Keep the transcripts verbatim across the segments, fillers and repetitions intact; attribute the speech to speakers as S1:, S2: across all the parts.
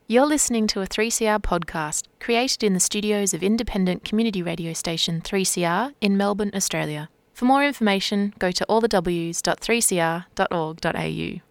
S1: You're listening to a three C R podcast created in the studios of independent community radio station three C R in Melbourne, Australia. For more information, go to all the w's dot three c r dot org dot a u.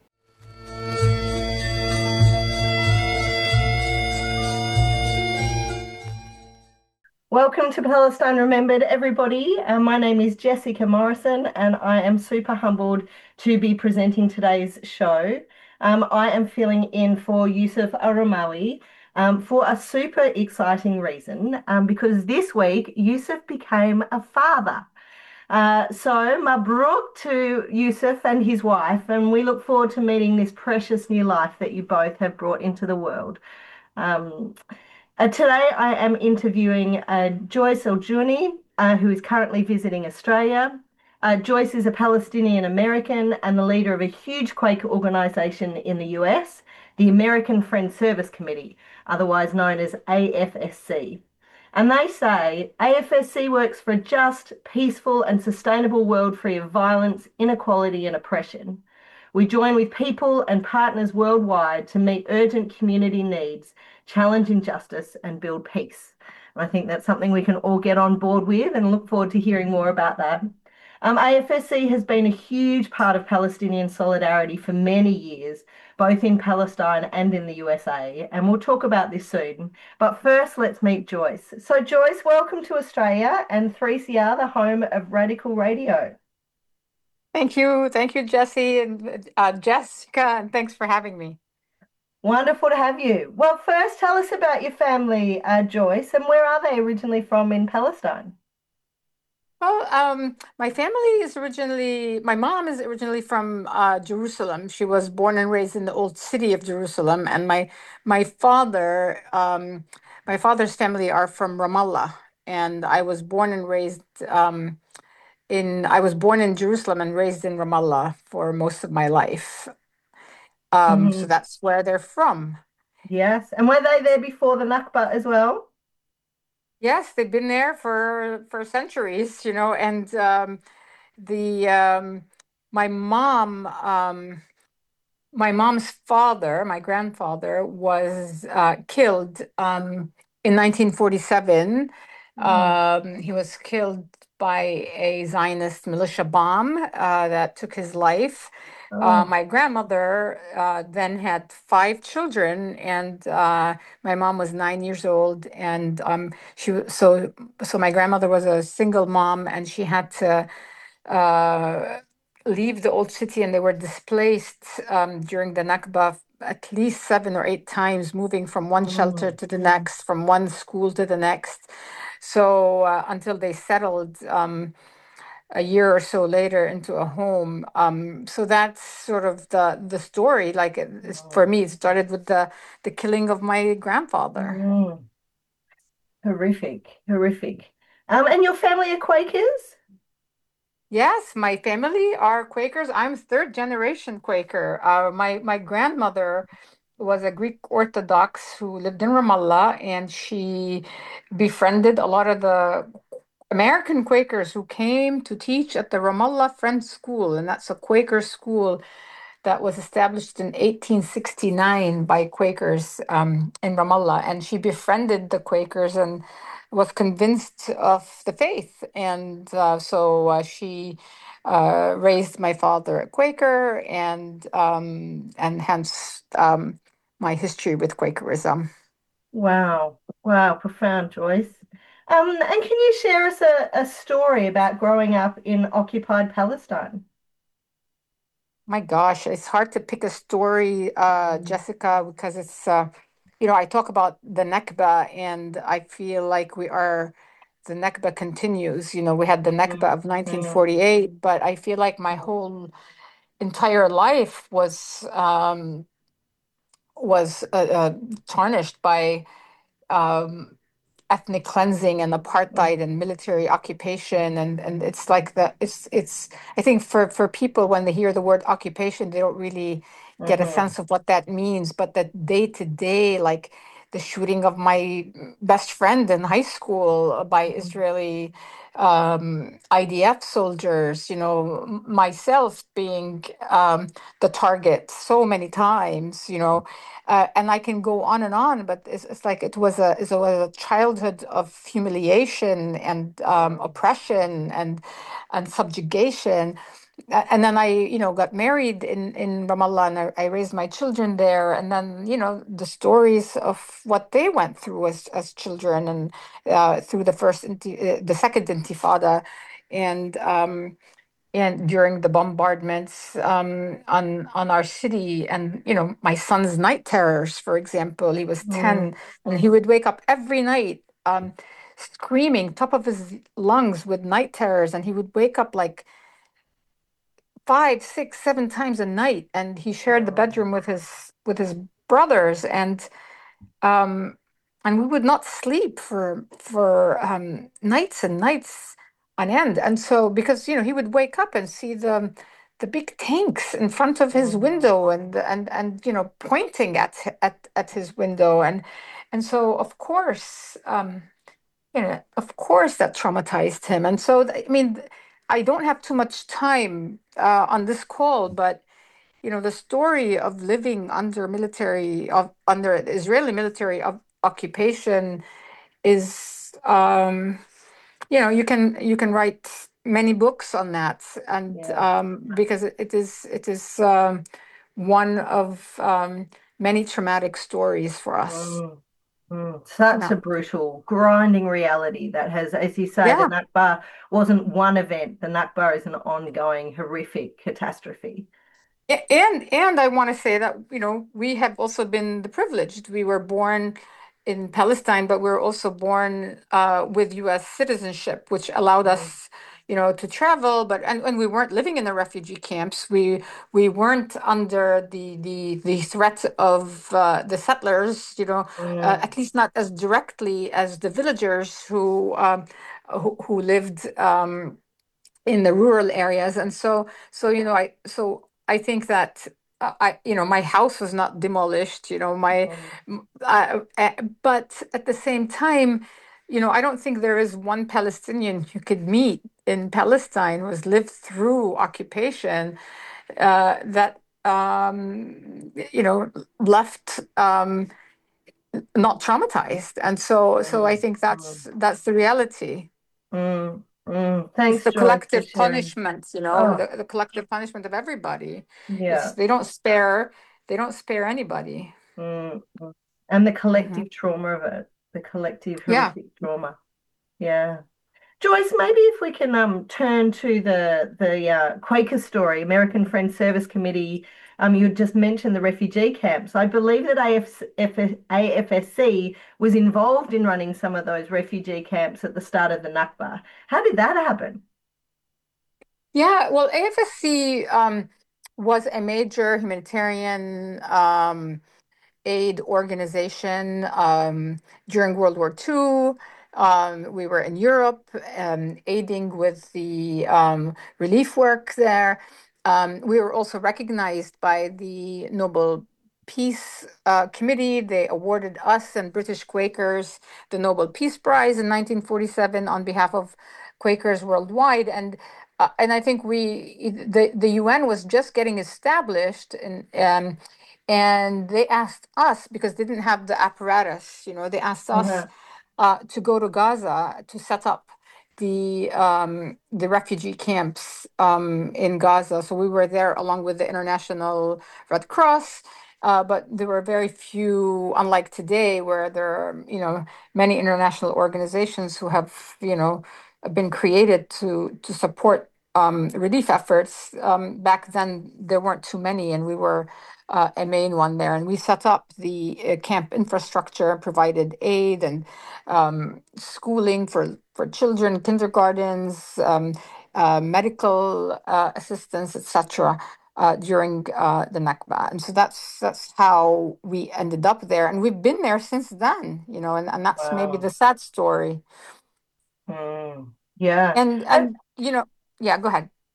S2: Welcome to Palestine Remembered, everybody. Uh, my name is Jessica Morrison, and I am super humbled to be presenting today's show. Um, I am filling in for Yusuf Aramawi um, for a super exciting reason, um, because this week Yusuf became a father. Uh, so, Mabruk to Yusuf and his wife, and we look forward to meeting this precious new life that you both have brought into the world. Um, Uh, today, I am interviewing uh, Joyce El-Jouni, uh, who is currently visiting Australia. Uh, Joyce is a Palestinian American and the leader of a huge Quaker organisation in the U S, the American Friends Service Committee, otherwise known as A F S C. And they say A F S C works for a just, peaceful, and sustainable world free of violence, inequality, and oppression. We join with people and partners worldwide to meet urgent community needs, challenge injustice, and build peace. And I think that's something we can all get on board with and look forward to hearing more about that. Um, A F S C has been a huge part of Palestinian solidarity for many years, both in Palestine and in the U S A, and we'll talk about this soon. But first, let's meet Joyce. So Joyce, welcome to Australia and three C R, the home of Radical Radio.
S3: Thank you. Thank you, Jesse and uh, Jessica, and thanks for having me.
S2: Wonderful to have you. Well, first, tell us about your family, uh, Joyce, and where are they originally from in Palestine?
S3: Well, um, my family is originally, my mom is originally from uh, Jerusalem. She was born and raised in the old city of Jerusalem, and my my father, um, my father's family are from Ramallah, and I was born and raised um, in, I was born in Jerusalem and raised in Ramallah for most of my life. Um, so
S2: Mhm.
S3: that's where they're from.
S2: Yes. And were they there before the Nakba as well?
S3: Yes, they've been there for for centuries, you know, and um, the um, my mom, um, my mom's father, my grandfather, was uh, killed um, in nineteen forty-seven.
S2: Mm.
S3: Um, he was killed by a Zionist militia bomb uh, that took his life. Uh,
S2: Oh.
S3: my grandmother uh, then had five children, and uh, my mom was nine years old, and um, she w- so so my grandmother was a single mom, and she had to uh, leave the old city, and they were displaced um, during the Nakba at least seven or eight times, moving from one shelter
S2: Mm.
S3: to the next, from one school to the next. So uh, until they settled um, a year or so later into a home. Um, so that's sort of the the story. Like it- it's- for
S2: Oh.
S3: me, it started with the the killing of my grandfather.
S2: Mm. Horrific, horrific. Um, and your family are Quakers?
S3: Yes, my family are Quakers. I'm third generation Quaker. Uh, my my grandmother was a Greek Orthodox who lived in Ramallah, and she befriended a lot of the American Quakers who came to teach at the Ramallah Friends School, and that's a Quaker school that was established in eighteen sixty-nine by Quakers um, in Ramallah. And she befriended the Quakers and was convinced of the faith. And uh, so uh, she uh, raised my father a Quaker, and um, and hence um, my history with Quakerism.
S2: Wow. Wow, profound, Joyce. Um, and can you share us a, a story about growing up in occupied Palestine?
S3: My gosh, it's hard to pick a story, uh,
S2: Mm.
S3: Jessica, because it's, uh, you know, I talk about the Nakba, and I feel like we are, the Nakba continues. You know, we had the Nakba
S2: Mm.
S3: of
S2: Mm.
S3: nineteen forty-eight, but I feel like my whole entire life was um, was uh, uh, tarnished by um, ethnic cleansing and apartheid and military occupation, and and it's like the it's it's I think for for people when they hear the word occupation, they don't really get a
S2: Mhm.
S3: sense of what that means, but that day to day, like the shooting of my best friend in high school by Israeli um, I D F soldiers, you know, m- myself being um, the target so many times, you know, uh, and I can go on and on, but it's, it's like it was a it was a childhood of humiliation and um, oppression and and subjugation. A- And then I, you know, got married in in Ramallah, and I, I raised my children there. And then, you know, the stories of what they went through as as children, and uh, through the first, inti- uh, the second Intifada, and um, and during the bombardments um, on on our city, and you know, my son's night terrors. For example, he was
S2: Mm,
S3: ten, and he would wake up every night. Um, screaming top of his lungs with night terrors, and he would wake up like five, six, seven times a night, and he shared the
S2: mm,
S3: bedroom with his with his brothers, and um, and we would not sleep for for um, nights and nights on end. And so, because you know, he would wake up and see the the big tanks in front of his
S2: mm,
S3: window, and and and you know, pointing at at at his window, and and so of course. Um, yeah, of course that traumatized him. And so, th- I mean, th- I don't have too much time uh, on this call, but you know, the story of living under military of under the Israeli military of occupation is, um, you know, you can you can write many books on that, and
S2: yeah.
S3: um, because it, it is it is um, one of um, many traumatic stories for us.
S2: Mm, mm. Such
S3: Yeah,
S2: a brutal, grinding reality that has, as you say, the
S3: yeah.
S2: Nakba wasn't one event. The Nakba is an ongoing, horrific catastrophe.
S3: A- And and I want to say that, you know, we have also been the privileged. We were born in Palestine, but we were also born uh, with U S citizenship, which allowed
S2: Mm,
S3: us, you know, to travel. But and, and we weren't living in the refugee camps. We we weren't under the the the threat of uh, the settlers, you know, uh,
S2: mm,
S3: at least not as directly as the villagers who um, who, who lived. Um, in the rural areas. And so so you know, i so I think that uh, I you know, my house was not demolished, you know, my
S2: mm,
S3: m- uh, uh, but at the same time, you know, I don't think there is one Palestinian you could meet in Palestine who has lived through occupation uh, that um, you know, left um, not traumatized. And so so I
S2: mm,
S3: think
S2: mm,
S3: that's that's the reality.
S2: mm, mm.
S3: It's
S2: Thanks,
S3: the
S2: Joyce, for
S3: collective
S2: sharing.
S3: punishment, you know,
S2: Oh,
S3: the, the collective punishment of everybody. It's
S2: yeah.
S3: they don't spare they don't spare anybody.
S2: Mm, mm. And the
S3: Hmm.
S2: collective trauma of it, the collective
S3: Yeah.
S2: horrific trauma. Yeah. Joyce, maybe if we can um, turn to the the uh, Quaker story, American Friends Service Committee. Um, you just mentioned the refugee camps. I believe that A F A F S C was involved in running some of those refugee camps at the start of the Nakba. How did that happen?
S3: Yeah, well, A F S C um, was a major humanitarian um, aid organization um, during World War Two. Um, we were in Europe um, aiding with the um, relief work there. Um, we were also recognized by the Nobel Peace uh, Committee. They awarded us and British Quakers the Nobel Peace Prize in nineteen forty-seven on behalf of Quakers worldwide. And uh, and I think we the the U N was just getting established, and um, and they asked us, because they didn't have the apparatus, you know, they asked us
S2: Uh-huh.
S3: uh, to go to Gaza to set up the um, the refugee camps um, in Gaza. So we were there along with the International Red Cross. Uh, but there were very few, unlike today, where there are, you know, many international organizations who have, you know, been created to to support um, relief efforts. Um, back then, there weren't too many, and we were uh, a main one there. And we set up the uh, camp infrastructure, provided aid and um, schooling for, for children, kindergartens, um, uh, medical uh, assistance, et cetera. Uh, during uh, the Nakba, and so that's that's how we ended up there, and we've been there since then, you know, and, and that's maybe the
S2: Wow.
S3: sad story.
S2: Mm. Yeah.
S3: And
S2: And
S3: and you know, yeah, go ahead.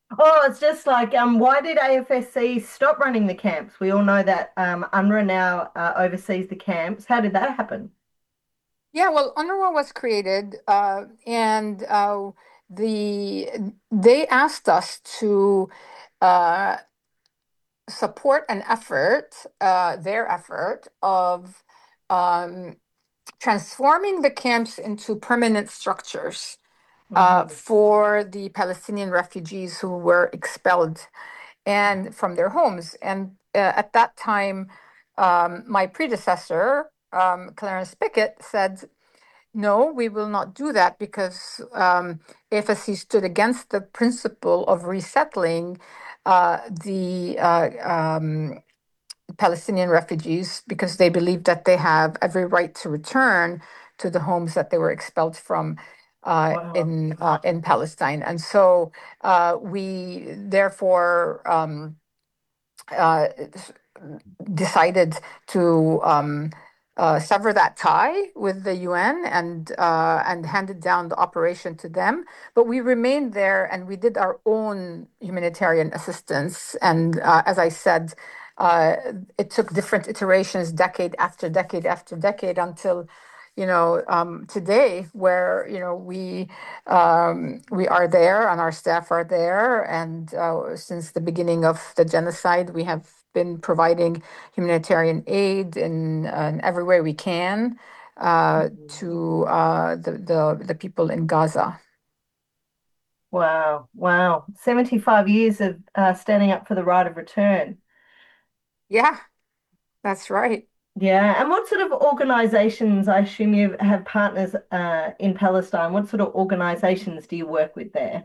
S2: Oh, it's just like, um, why did A F S C stop running the camps? We all know that um, UNRWA now uh, oversees the camps. How did that happen?
S3: Yeah, well, UNRWA was created, uh, and uh, the they asked us to uh, support an effort, uh, their effort of um, transforming the camps into permanent structures uh,
S2: Hmm.
S3: for the Palestinian refugees who were expelled and from their homes. And uh, at that time, um, my predecessor, um, Clarence Pickett, said, no, we will not do that because um, A F S C stood against the principle of resettling uh, the uh, um, Palestinian refugees because they believe that they have every right to return to the homes that they were expelled from uh,
S2: Wow.
S3: in uh, in Palestine. And so uh, we therefore um, uh, decided to um, uh, sever that tie with the U N and uh, and handed down the operation to them. But we remained there and we did our own humanitarian assistance. And uh, as I said, uh, it took different iterations, decade after decade after decade, until you know um, today, where you know we um, we are there and our staff are there. And uh, since the beginning of the genocide, we have been providing humanitarian aid in, uh, in every way we can uh,
S2: Mhm.
S3: to uh, the, the the people in Gaza.
S2: Wow. Wow. seventy-five years of uh, standing up for the right of return.
S3: Yeah, that's right.
S2: Yeah. And what sort of organizations, I assume you have partners uh, in Palestine, what sort of organizations do you work with there?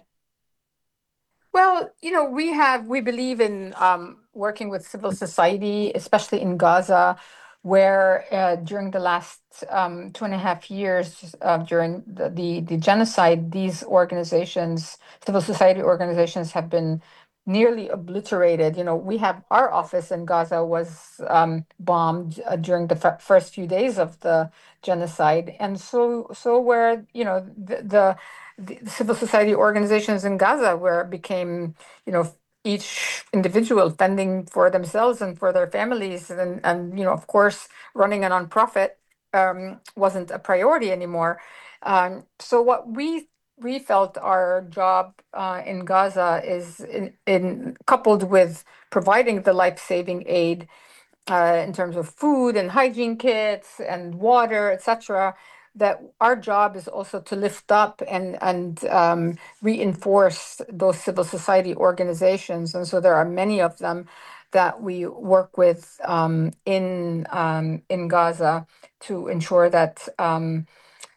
S3: Well, you know, we have, we believe in um, working with civil society, especially in Gaza, where uh, during the last um, two and a half years, uh, during the, the, the genocide, these organizations, civil society organizations, have been nearly obliterated. You know, we have our office in Gaza was um, bombed uh, during the f first few days of the genocide. And so, so where, you know, the, the the civil society organizations in Gaza, where it became, you know, each individual fending for themselves and for their families, and and you know, of course, running a nonprofit um, wasn't a priority anymore. Um, so what we we felt our job uh, in Gaza is in, in coupled with providing the life-saving aid uh, in terms of food and hygiene kits and water, et cetera, that our job is also to lift up and and um, reinforce those civil society organizations. And so there are many of them that we work with um, in um, in Gaza to ensure that um,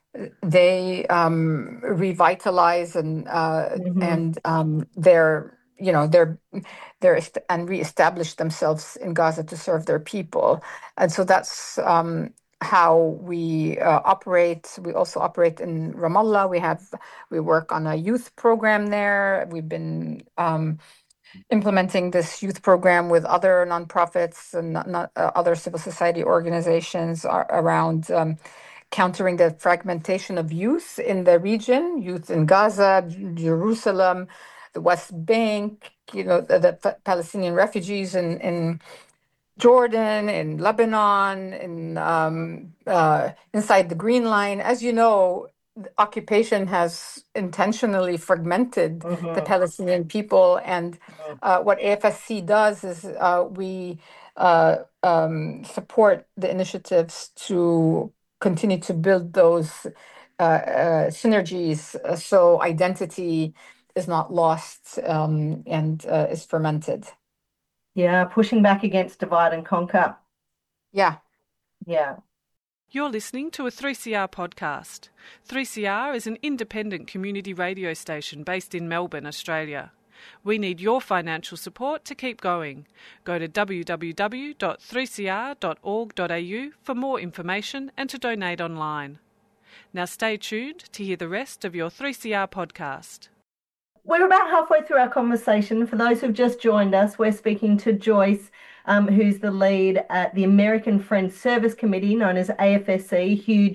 S3: they um, revitalize and uh,
S2: Hmm.
S3: and um, their you know their their est- and reestablish themselves in Gaza to serve their people, and so that's um, how we uh, operate. We also operate in Ramallah. We have we work on a youth program there. We've been um, implementing this youth program with other nonprofits and not, not, uh, other civil society organizations ar- around um, countering the fragmentation of youth in the region, youth in Gaza, Jerusalem, the West Bank, you know, the, the Palestinian refugees in, in Jordan, in Lebanon, in um, uh, inside the Green Line. As you know, the occupation has intentionally fragmented the
S2: Hmm.
S3: Palestinian people, and uh, what A F S C does is uh, we uh, um, support the initiatives to continue to build those uh, uh, synergies, uh, so identity is not lost um, and uh, is fermented.
S2: Yeah, pushing back against divide and conquer.
S3: Yeah.
S2: Yeah.
S4: You're listening to a three C R podcast. three C R is an independent community radio station based in Melbourne, Australia. We need your financial support to keep going. Go to w w w dot three c r dot org dot a u for more information and to donate online. Now stay tuned to hear the rest of your three C R podcast.
S2: We're about halfway through our conversation. For those who've just joined us, we're speaking to Joyce, um, who's the lead at the American Friends Service Committee, known as A F S C, huge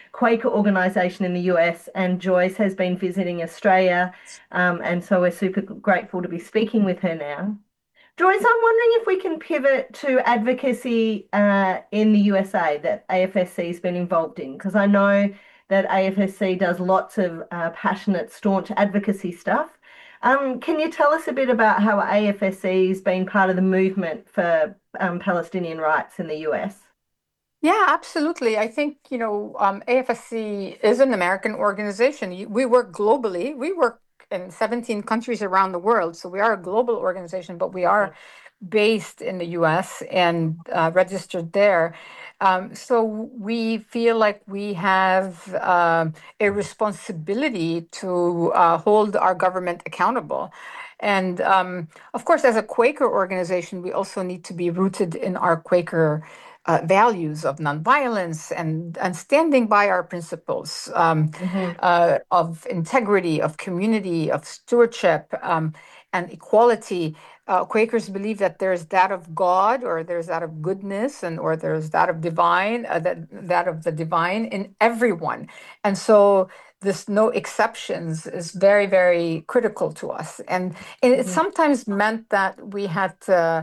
S2: Quaker organisation in the U S, and Joyce has been visiting Australia, um, and so we're super grateful to be speaking with her now. Joyce, I'm wondering if we can pivot to advocacy uh, in the U S A that A F S C has been involved in, because I know that A F S C does lots of uh, passionate, staunch advocacy stuff. Um, can you tell us a bit about how A F S C has been part of the movement for um, Palestinian rights in the U S?
S3: Yeah, absolutely. I think, you know, um, A F S C is an American organization. You- We work globally. We work in seventeen countries around the world. So we are a global organization, but we are based in the U S and uh, registered there. Um, so we feel like we have um a responsibility to uh, hold our government accountable. And um, of course, as a Quaker organization, we also need to be rooted in our Quaker uh, values of nonviolence and, and standing by our principles um,
S2: Mm-hmm.
S3: uh, of integrity, of community, of stewardship, um, and equality. Uh, Quakers believe that there's that of God, or there's that of goodness, and or there's that of divine, uh, that that of the divine in everyone. And so this no exceptions is very, very critical to us. And it
S2: Mm-hmm.
S3: sometimes meant that we had to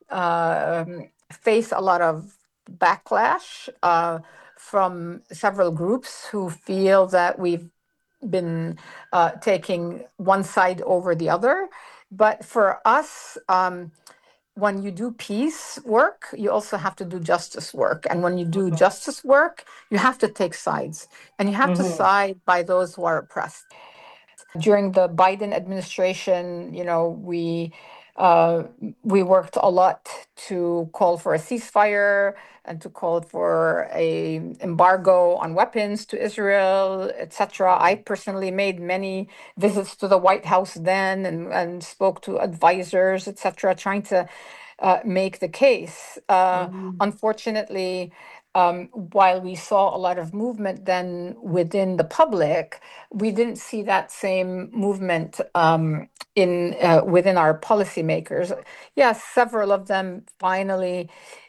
S3: uh, um, face a lot of backlash uh, from several groups who feel that we've been uh, taking one side over the other. But for us, um, when you do peace work, you also have to do justice work. And when you do justice work, you have to take sides, and you have to
S2: Mm-hmm.
S3: side by those who are oppressed. During the Biden administration, you know, we uh, we worked a lot to call for a ceasefire and to call for a embargo on weapons to Israel, et cetera. I personally made many visits to the White House then and, and spoke to advisors, et cetera, trying to uh, make the case. Uh,
S2: Mm-hmm.
S3: unfortunately, um, while we saw a lot of movement then within the public, we didn't see that same movement um, in uh, within our policymakers. Yes, several of them finally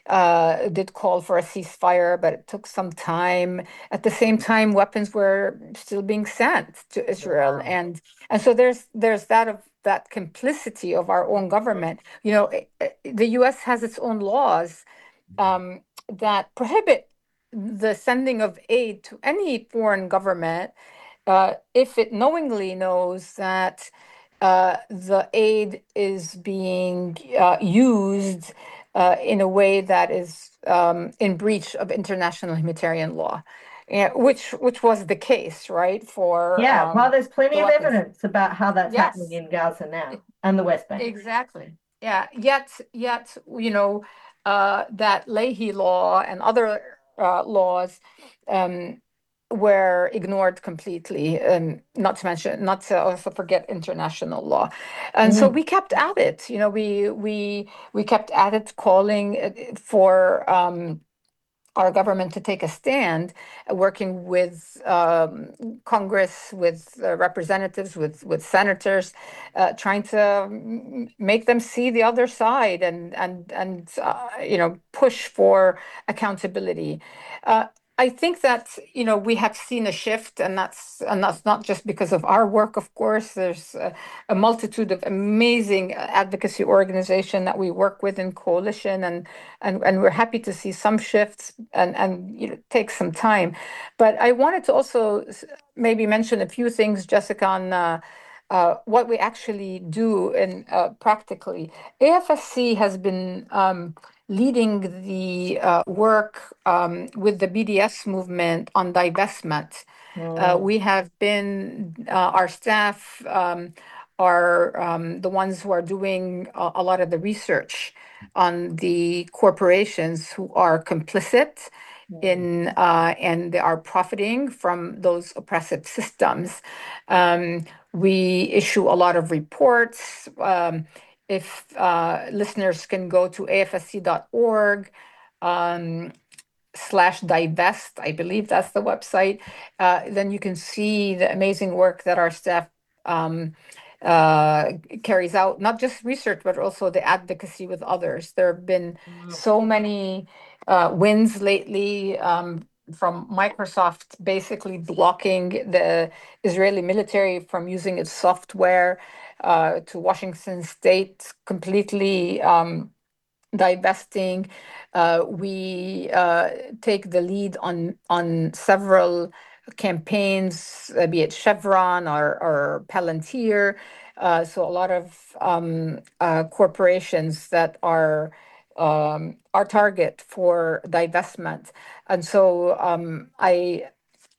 S3: uh, did call for a ceasefire, but it took some time. At the same time, weapons were still being sent to Israel,
S2: Wow.
S3: and and so there's there's that of that complicity of our own government. You know, eh, eh, the U S has its own laws um, that prohibit the sending of aid to any foreign government uh, if it knowingly knows that uh, the aid is being uh, used uh, in a way that is um, in breach of international humanitarian law, yeah, which which was the case, right? For
S2: Yeah, well,
S3: um,
S2: there's plenty
S3: the
S2: of
S3: weapons.
S2: evidence about how that's happening
S3: Yes,
S2: in Gaza
S3: e-
S2: now and the West Bank.
S3: exactly. Yeah. Yet, yet, you know, uh, that Leahy law and other uh, laws um, were ignored completely, and not to mention, not to also forget international law. And so
S2: Mm-hmm.
S3: we kept at it. You know, we we we kept at it, calling it for um, our government to take a stand, uh, working with um, Congress, with uh, representatives, with with senators, uh, trying to mm, make them see the other side and and and uh, you know, push for accountability. Uh, I think that, you know, we have seen a shift, and that's and that's not just because of our work. Of course, there's a, a multitude of amazing advocacy organization that we work with in coalition, and and and we're happy to see some shifts, and and you know, take some time. But I wanted to also s- maybe mention a few things, Jessica, on uh, uh, what we actually do in uh, practically. A F S C has been um, leading the uh, work um, with the B D S movement on divestment. Uh,
S2: Mm.
S3: we have been, uh, our staff um, are um, the ones who are doing a, a lot of the research on the corporations who are complicit in uh, and they are profiting from those oppressive systems. Um, we issue a lot of reports. Um, if uh, listeners can go to A F S C dot org um, slash divest, I believe that's the website, uh, then you can see the amazing work that our staff um, uh, carries out, not just research, but also the advocacy with others. There have been so many uh, wins lately. Um, from Microsoft basically blocking the Israeli military from using its software, uh, to Washington State completely um, divesting. Uh, we uh, take the lead on on several campaigns, uh, be it Chevron or, or Palantir. Uh, so a lot of um, uh, corporations that are um, our target for divestment. And so um, I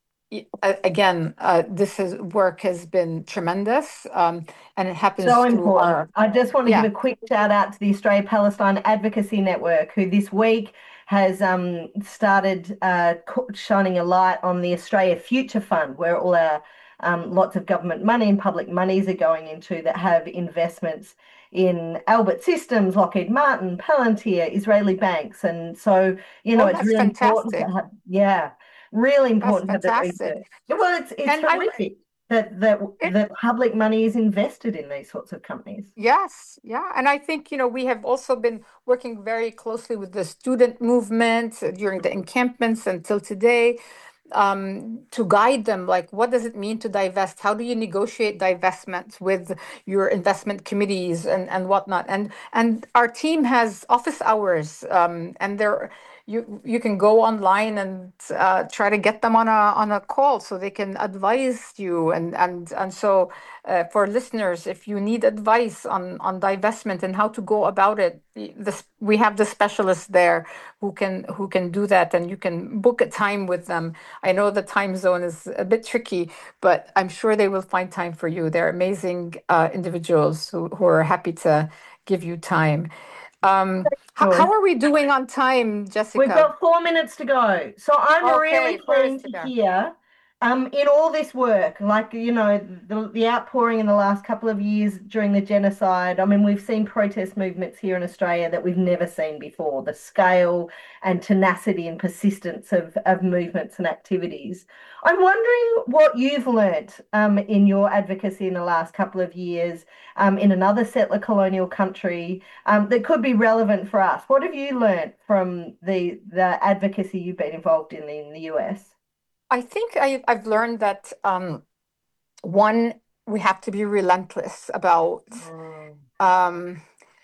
S3: y- a- again, uh, this is work has been tremendous, um, and it happens
S2: So
S3: through
S2: important.
S3: our
S2: I just want to give
S3: yeah.
S2: a quick shout out to the Australia Palestine Advocacy Network, who this week has um, started uh, co- shining a light on the Australia Future Fund, where all our um, lots of government money and public monies are going into that have investments in Albert Systems, Lockheed Martin, Palantir, Israeli banks. And so, you know,
S3: Oh,
S2: it's
S3: that's
S2: really important to
S3: fantastic.
S2: have, yeah, really
S3: That's
S2: important to have that
S3: fantastic.
S2: research. Well, it's it's
S3: And I,
S2: horrific that that
S3: it,
S2: that public money is invested in these sorts of companies.
S3: yes, yeah. And I think, you know, we have also been working very closely with the student movement uh, during the encampments until today, um, to guide them, like, what does it mean to divest? How do you negotiate divestments with your investment committees and, and whatnot? And and our team has office hours, um, and they're you you can go online and uh, try to get them on a on a call so they can advise you. And and and so uh, for listeners, if you need advice on on divestment and how to go about it, the- this we have the specialists there who can who can do that, and you can book a time with them. I know the time zone is a bit tricky, but I'm sure they will find time for you. They're amazing uh, individuals who, who are happy to give you time. Um, how, how
S2: Good.
S3: are we doing on time,
S2: We've
S3: Jessica?
S2: got four minutes to go. So I'm really
S3: Okay, first
S2: keen to
S3: there.
S2: hear, um, in all this work, like, you know, the, the outpouring in the last couple of years during the genocide. I mean, we've seen protest movements here in Australia that we've never seen before, the scale and tenacity and persistence of, of movements and activities. I'm wondering what you've learnt um, in your advocacy in the last couple of years um, in another settler colonial country um, that could be relevant for us. What have you learned from the the advocacy you've been involved in in the U S?
S3: I think I, I've learned that um, one, we have to be relentless about
S2: Mm,
S3: um,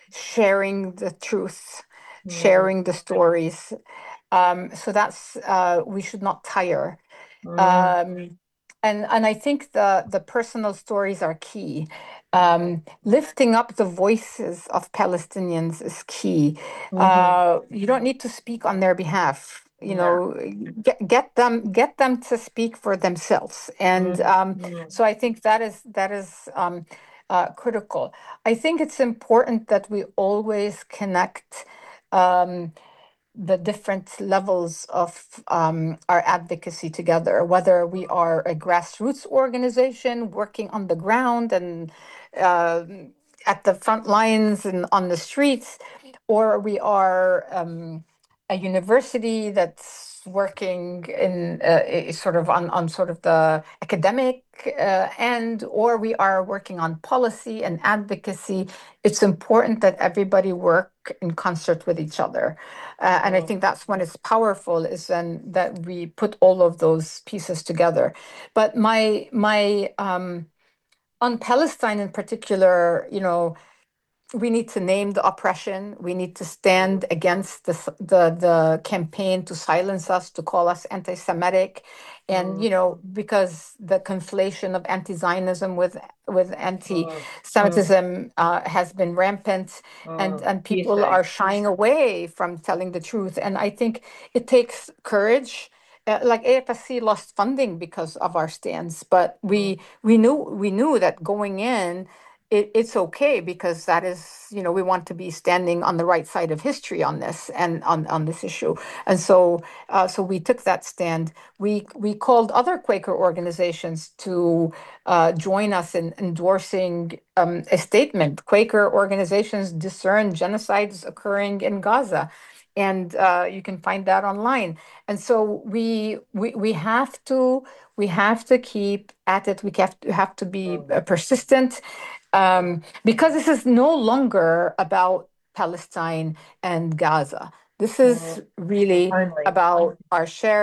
S3: sharing the truth,
S2: mm,
S3: sharing the stories. Um, so that's uh, we should not tire.
S2: mm,
S3: Um, and and I think the the personal stories are key. Um, lifting up the voices of Palestinians is key.
S2: mhm.
S3: Uh, you don't need to speak on their behalf. You
S2: No.
S3: know, get get them get them to speak for themselves. And
S2: Mm,
S3: um,
S2: mm,
S3: so I think that is that is um, uh, critical. I think it's important that we always connect. Um, the different levels of um, our advocacy together, whether we are a grassroots organization working on the ground and uh, at the front lines and on the streets, or we are um, a university that's working in uh, i- sort of on, on sort of the academic uh, end, or we are working on policy and advocacy. It's important that everybody work in concert with each other. Uh, and I
S2: mm,
S3: think that's when it's powerful, is then that we put all of those pieces together. But my my um, on Palestine in particular, you know, we need to name the oppression. We need to stand against the the the campaign to silence us, to call us anti-Semitic, and
S2: mm,
S3: you know, because the conflation of anti-Zionism with with
S2: mm, mm,
S3: anti-Semitism uh, has been rampant, and
S2: mm.
S3: and
S2: You
S3: people
S2: say.
S3: are shying away from telling the truth. And I think it takes courage. Uh, like A F S C lost funding because of our stance, but
S2: Mm,
S3: we we knew we knew that going in it, it's okay because that is, you know, we want to be standing on the right side of history on this and on, on this issue. And so, uh, so we took that stand. We we called other Quaker organizations to uh, join us in endorsing um, a statement. Quaker organizations discern genocides occurring in Gaza. And uh, you can find that online. And so we we we have to we have to keep at it. We have to have to be
S2: mm,
S3: uh, persistent, um, because this is no longer about Palestine and Gaza. This
S2: mm.
S3: is really
S2: Only.
S3: about our shared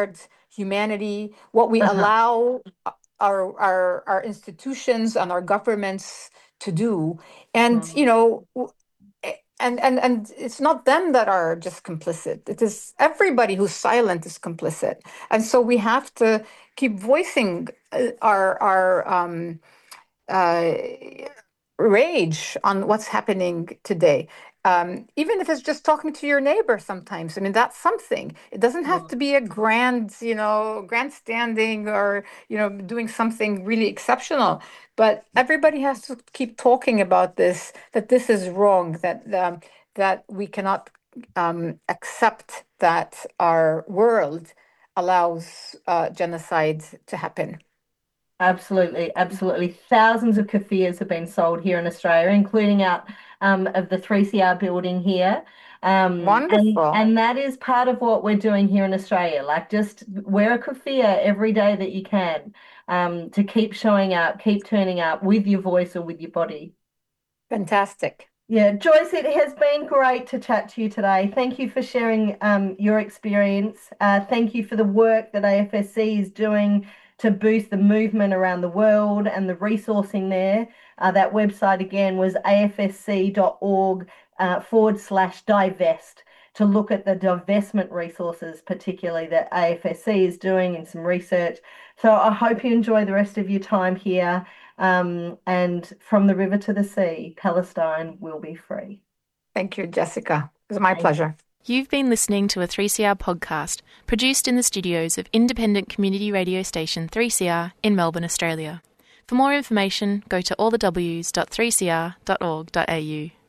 S3: humanity, what we
S2: Uh-huh.
S3: allow our our our institutions and our governments to do. And
S2: Mm.
S3: you know, w- and and and it's not them that are just complicit. It is everybody who's silent is complicit. And so we have to keep voicing uh, our our um, uh, rage on what's happening today. Um, even if it's just talking to your neighbor sometimes. I mean, that's something. It doesn't have to be a grand, you know, grandstanding or, you know, doing something really exceptional. But everybody has to keep talking about this, that this is wrong, that um, that we cannot um, accept that our world allows uh, genocide to happen.
S2: Absolutely, absolutely. Thousands of kafirs have been sold here in Australia, including out um, of the three C R building here. Um, and
S3: Wonderful.
S2: and that is part of what we're doing here in Australia. Like, just wear a kafir every day that you can, um, to keep showing up, keep turning up with your voice or with your body.
S3: Fantastic.
S2: Yeah, Joyce, it has been great to chat to you today. Thank you for sharing um, your experience. Uh, thank you for the work that A F S C is doing to boost the movement around the world and the resourcing there. Uh, that website again was afsc.org uh, forward slash divest to look at the divestment resources, particularly that A F S C is doing in some research. So I hope you enjoy the rest of your time here. Um, and from the river to the sea, Palestine will be free.
S3: Thank you, Jessica. It was my
S2: Thank
S3: pleasure.
S1: You've been listening to a three C R podcast produced in the studios of independent community radio station three C R in Melbourne, Australia. For more information, go to all the w s dot three c r dot org dot a u.